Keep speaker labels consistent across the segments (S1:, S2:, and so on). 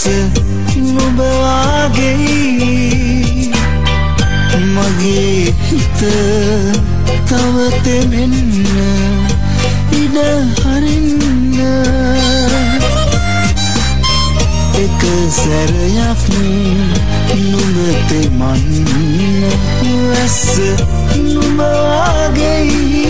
S1: නුඹ වාගේ මගේ හිත තව තෙමෙන්න ඉඩ හරින්න එක සැරයක් නුඹ තෙමන්න වැස්ස නුඹ වාගේ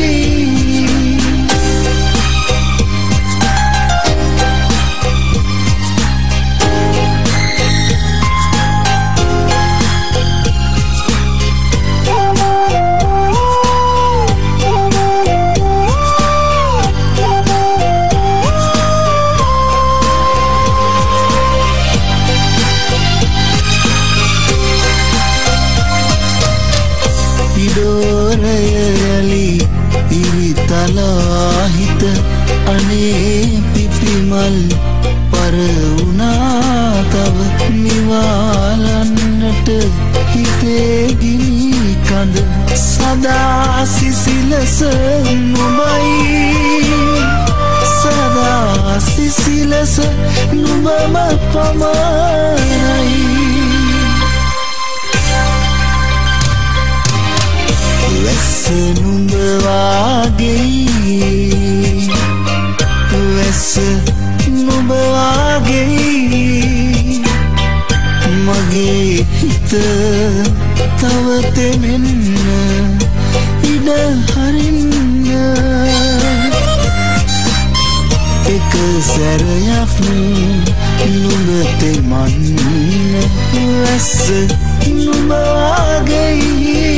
S1: හිත අනේ පිපිමල් පරවුණා තව නිවාලන්නට හිතේ ගිනි කඳ සදා සිසිලස නුඹයි සදා සිසිලස නුඹම පමණයි වැස්ස නුඹ වාගේ වැස්ස නුඹ වාගේ මගේ හිත තව තෙමෙන්න ඉඩ හරින්න එක සැරයක් නුඹ තෙමන්න වැස්ස නුඹ වාගේ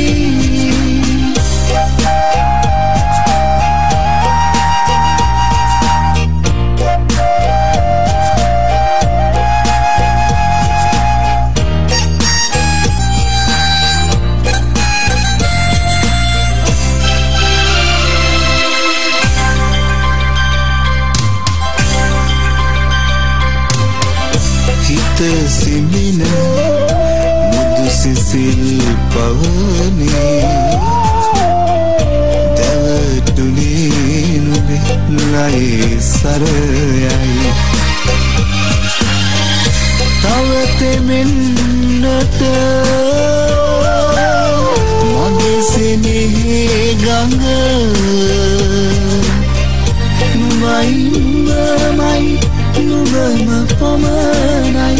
S1: සිමින මුදු සිසිල් පවනේ දැවටුනේ නුඹේ ලයි සරයයි තව තෙමෙන්නට මගේ සෙනෙහේ ගඟ නුඹයි නුඹමයි නුඹම පමණයි